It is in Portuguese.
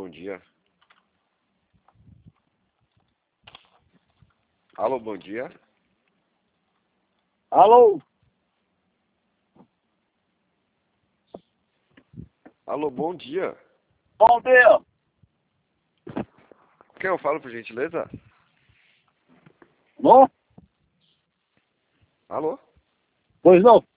dia. Alô, bom dia. Alô? Alô, bom dia. Bom dia. Quem eu falo, por gentileza? Não? Alô? Pois não.